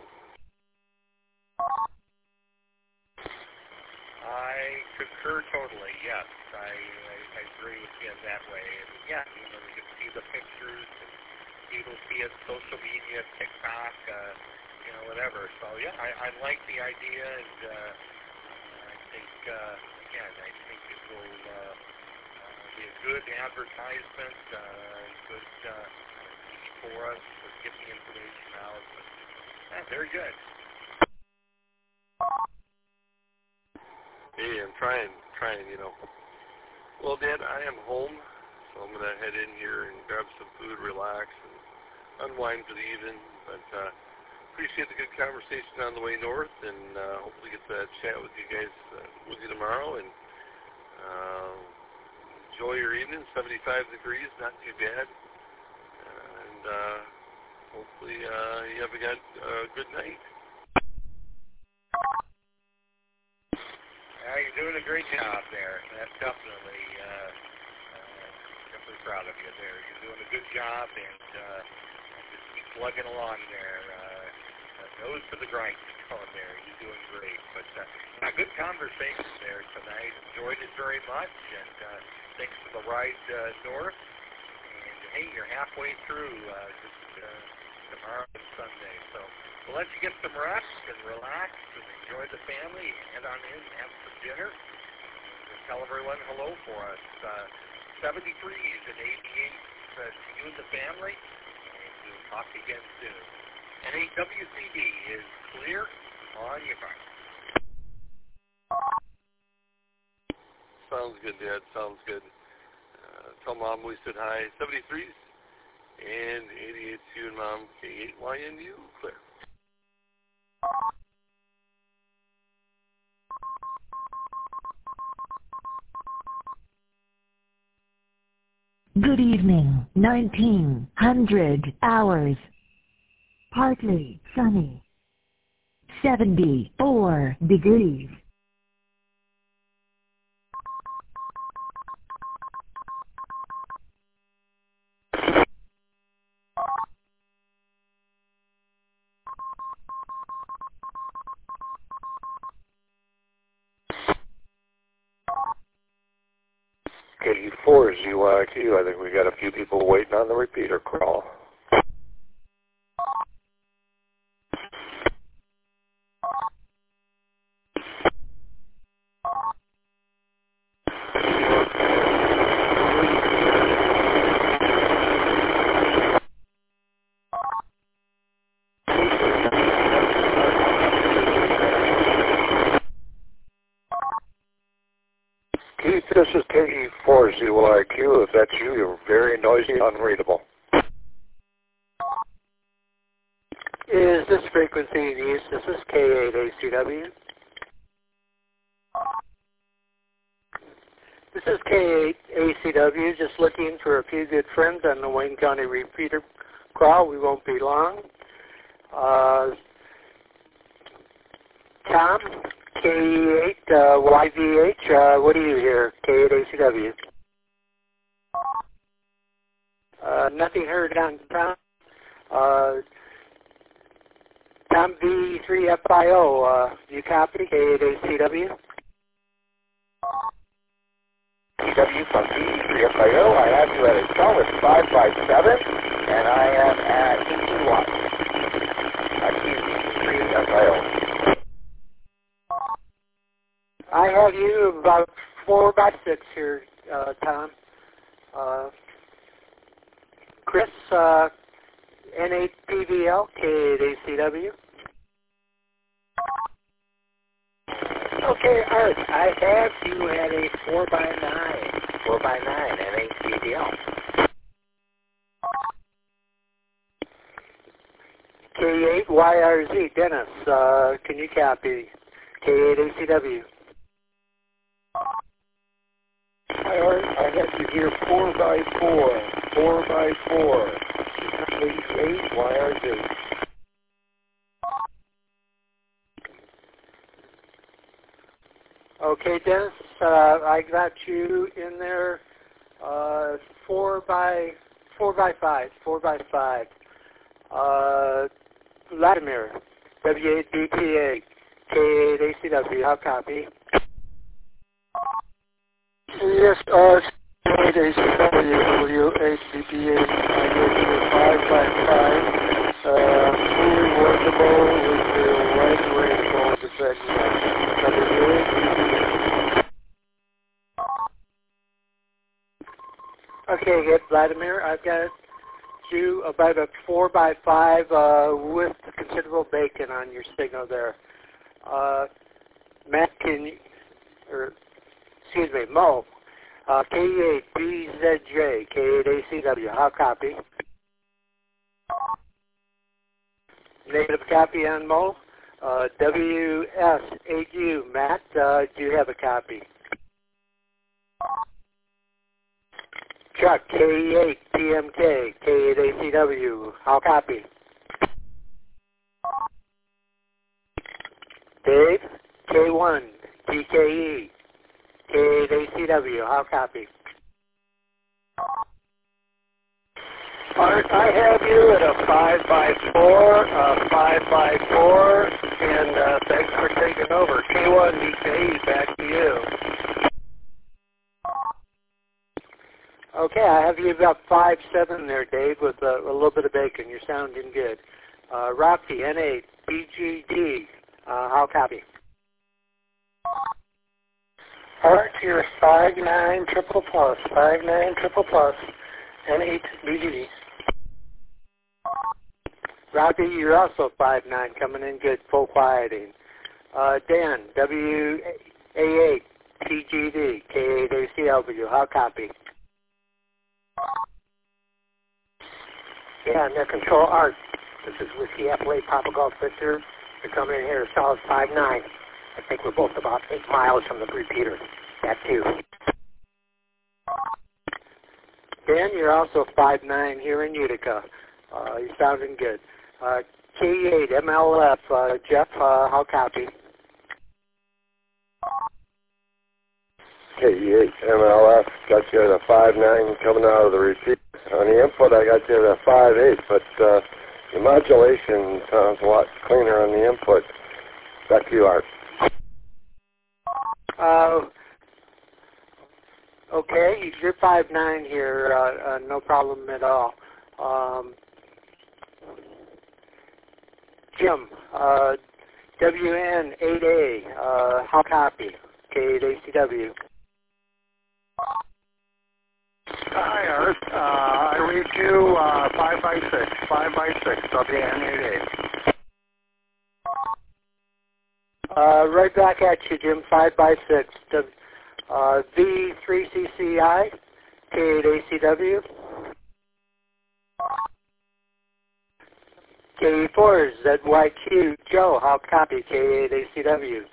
I concur totally. Yes, I agree with you in that way. And yeah, you can see the pictures, and people see it, social media, TikTok, whatever. So yeah, I like the idea, and I think it will be a good advertisement, good for us to get the information out. But very good.
hey, I'm trying. Well, Dad, I am home, so I'm going to head in here and grab some food, relax, and unwind for the evening. But appreciate the good conversation on the way north, and hopefully get to chat with you guys with you tomorrow. And enjoy your evening. 75 degrees, not too bad. And hope hopefully you have a good night.
You're doing a great job there. That's definitely proud of you there. You're doing a good job, and just keep plugging along there. Nose to the grind going there. You're doing great. But a good conversation there tonight. Enjoyed it very much, and thanks for the ride north. And hey, you're halfway through tomorrow and Sunday. So we'll let you get some rest and relax and enjoy the family. Head on in and have some dinner. And tell everyone hello for us. 73s and 88s to you and the family. And we'll talk again soon. NAWCD is clear on your mark.
Sounds good, Dad. Sounds good. Tell Mom we said hi. 73s and 88s to you and Mom. K8YNU, clear.
Good evening, 1900 hours. Partly sunny. 74 degrees.
KE4 is UIQ. I think we got a few people waiting on the repeater call. Keith, this is KE4ZYQ. If that's you, you're very noisy, unreadable.
Is this frequency in use? This is K8ACW. This is K8ACW, just looking for a few good friends on the Wayne County repeater crawl. We won't be long. Tom, K8YVH, what do you hear? K8ACW. Nothing heard on Tom. Tom V3FIO, you copy? K8ACW.
CW from V3FIO. I have you at a solid 557, and I am at 18 watts. V3FIO.
I have you about 4 by 6 here, Tom. Chris, N8PVL, K8ACW.
Okay, Art, I have you at a 4x9 N8PVL.
K8YRZ, Dennis, can you copy? K8ACW.
Hi, Art. I have you here 4x4. 88YRZ.
Okay, Dennis, I got you in there 4 by 5. Vladimir, W8BTA, K8ACW, how copy?
Yes, KH8ACW, W8BTA, I give you 5x5, fully workable with the right rateable defect.
Okay, good, Vladimir, I've got you about a 4 by 5 with considerable bacon on your signal there. Matt, Mo, K8BZJ, K8ACW, how copy? Negative copy on Mo. WS8U, Matt, do you have a copy? Chuck, K8PMK, K8ACW, how copy? Dave, K1, DKE, K8ACW, how copy?
Art, I have you at a 5x4, 5x4, and thanks for taking over. K1, DKE, back to you.
Okay, I have you about 5'7" there, Dave, with a little bit of bacon. You're sounding good. Rocky, N8, BGD, how copy?
Art, you're 5'9", triple plus, 5'9", triple plus, N8, BGD.
Rocky, you're also 5'9", coming in good, full quieting. Dan, WA8, TGD, K8ACW, how copy?
Yeah, Net Control Art. This is Whiskey Appalachia Papa Golf Victor. You're coming in here a solid 5'9". I think we're both about 8 miles from the repeater. Back to you.
Dan, you're also 5'9" here in Utica. You're sounding good. K8 MLF, Jeff, how copy?
K8 MLF, got you at a 5'9" coming out of the repeater. On the input, I got you at a 5'8", but the modulation sounds a lot cleaner on the input. Back to you, Art.
Okay, you're 5'9" here, no problem at all. Jim, WN8A, how copy? K8ACW.
Hi, Art. I read you 5x6, 5x6, WN8A.
Right back at you, Jim, 5x6. V3CCI, K8ACW. K4 ZYQ, Joe, how copy? K8ACW.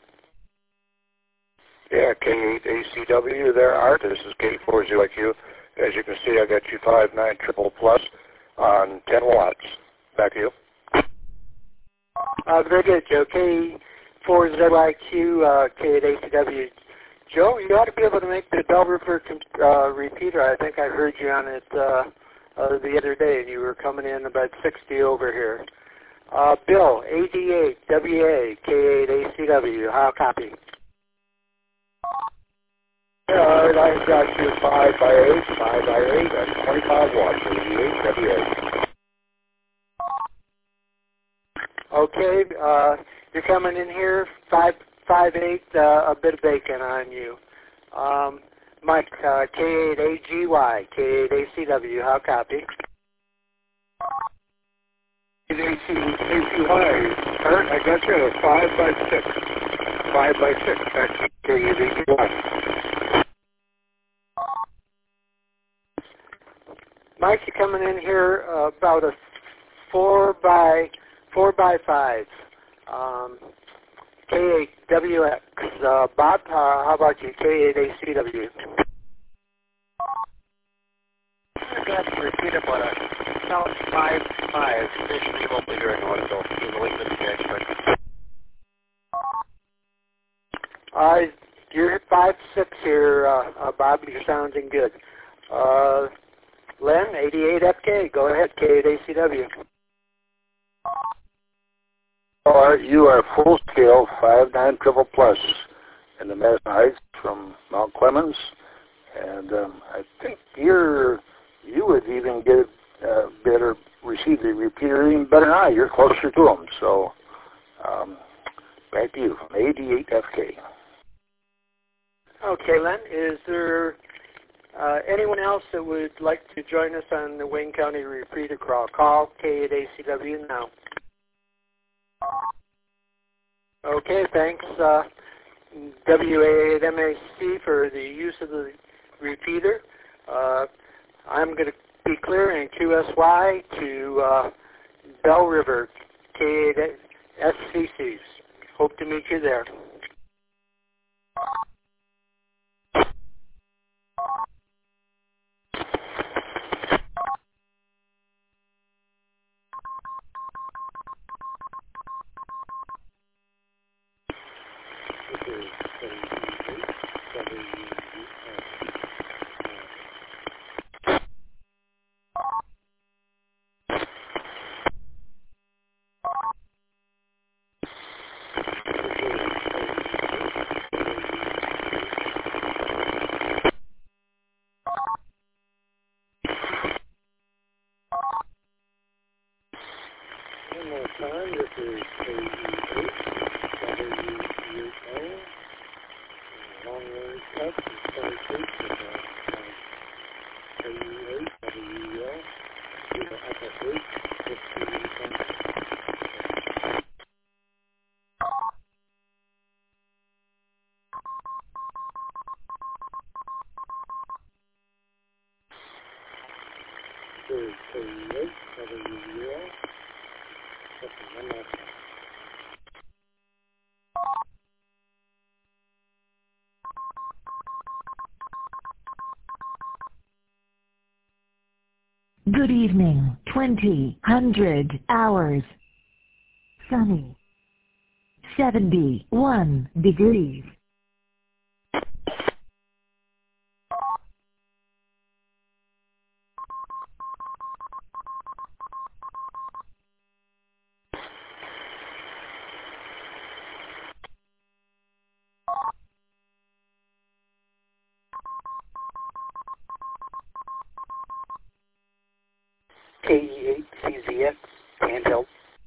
Yeah, K8ACW there, Art. This is K4ZYQ. As you can see, I got you 5'9" triple plus on 10 watts. Back to you.
Very good, Joe. K4ZYQ, K8ACW. Joe, you ought to be able to make the Bell River repeater. I think I heard you on it the other day, and you were coming in about 60 over here. Bill, AD8, WA, K8ACW, how copy?
Yeah, Art, I've got you 5x8, 5x8, and 25 watts, AD8, WA.
Okay, you're coming in here, 5'8", a bit of bacon on you. Mike, K8AGY, K8ACW, how copy?
ACY, Art, I got you at a 5x6, 5x6, that's K8ACY.
Mike, you're coming in here about a 4x5. K8WX. Bob, how about you? K8ACW.
I got the repeater, but now it's 5'5". Traditionally, you won't be hearing one, so you're the weakness expert.
You're 5'6" here, Bob. You're sounding good. Len, 88FK. Go ahead, K8ACW.
Art, you are full scale 5'9" triple plus in the Medicine Heights from Mount Clemens, and I think you would even get better, receive the repeater even better than I. You're closer to them, so back to you from 88FK.
Okay, Len, is there anyone else that would like to join us on the Wayne County Repeater Crawl? Call K8ACW now. Okay, thanks WA8MAC for the use of the repeater. I'm going to be clearing QSY to Bell River, K8SCCs. Hope to meet you there.
One more time, this is KE8WUO. Long range test is 22%. KE8WUO. Through the upper group, 15%. There's KE8WUO. One more time.
Good evening, 2000 hours. Sunny. 71 degrees.
KE8CZX, handheld.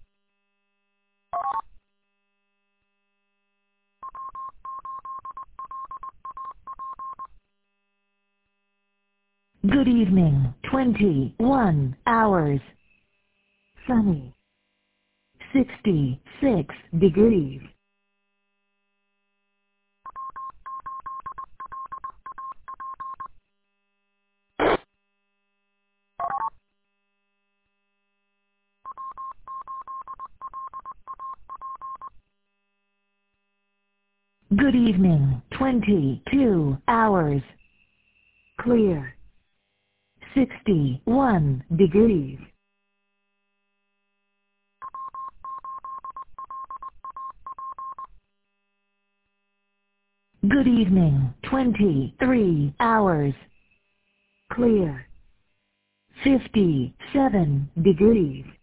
Good evening, 21 hours. Sunny. 66 degrees. Good evening, 22 hours. Clear. 61 degrees. Good evening, 23 hours. Clear. 57 degrees.